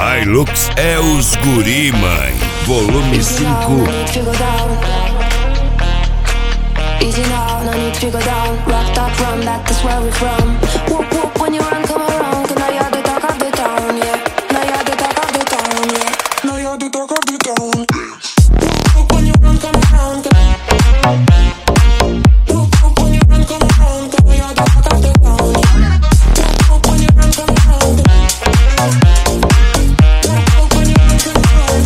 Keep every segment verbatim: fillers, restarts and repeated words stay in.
Hilux é os guri, mãe. Volume cinco. Easy now, no need to go down. Rock that run, that's where we're from. Whoop whoop when you run, come around. Cause now you're the talk of the town, yeah. Now you're the talk of the town, yeah. Now you're the talk of the town. Whoop whoop when you run, come around. Whoop whoop when you run, come around. Cause now you're the talk of the town, yeah. Whoop whoop when you run, come around. Whoop whoop when you run, come around.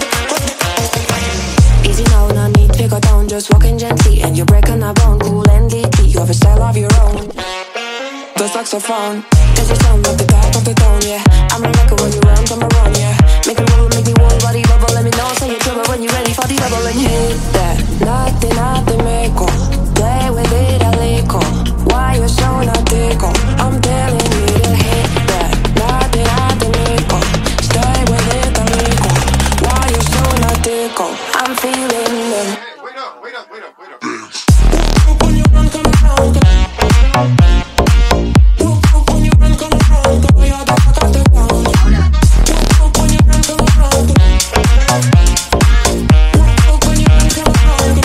Easy now, no need to go down. Just walking gently and you're breaking a bone. Cool and deeply, you have a style of your own. The saxophone, cause you sound like the top of the town, yeah. I'm a rocker when you run, come around, yeah. Make a move, make me warm, body bubble. Let me know, say you're trouble when you're ready for the double. And hit that, nothing, nothing, make play with it a little. Why you so not tickle? I'm telling you to hit that, nothing, nothing, make stay with it a little. Why you so not tickle? I'm feeling them. Wait up, wait up, wait up, wait up. When you run, come around. When you run, come around. When you're the talk of the town. When you run, come around. When you run, come around.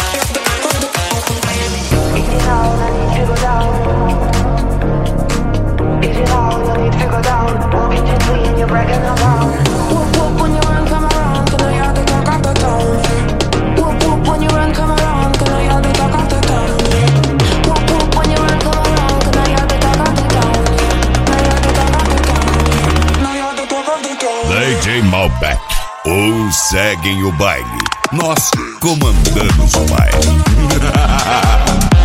Easy now, no need to go down. Easy now, no need to go down. Walking gently and you're breaking around. Whoop whoop when you run, come around. Cause now you're the talk of the town. Whoop whoop when you run, come around. Cause now you're the talk of the town. Whoop whoop when you run, come around. Cause now you're the talk of the town. Now you're the talk of the town. Now you're the talk of the town. D J Malbec. Ou seguem o baile. Nós comandamos o baile.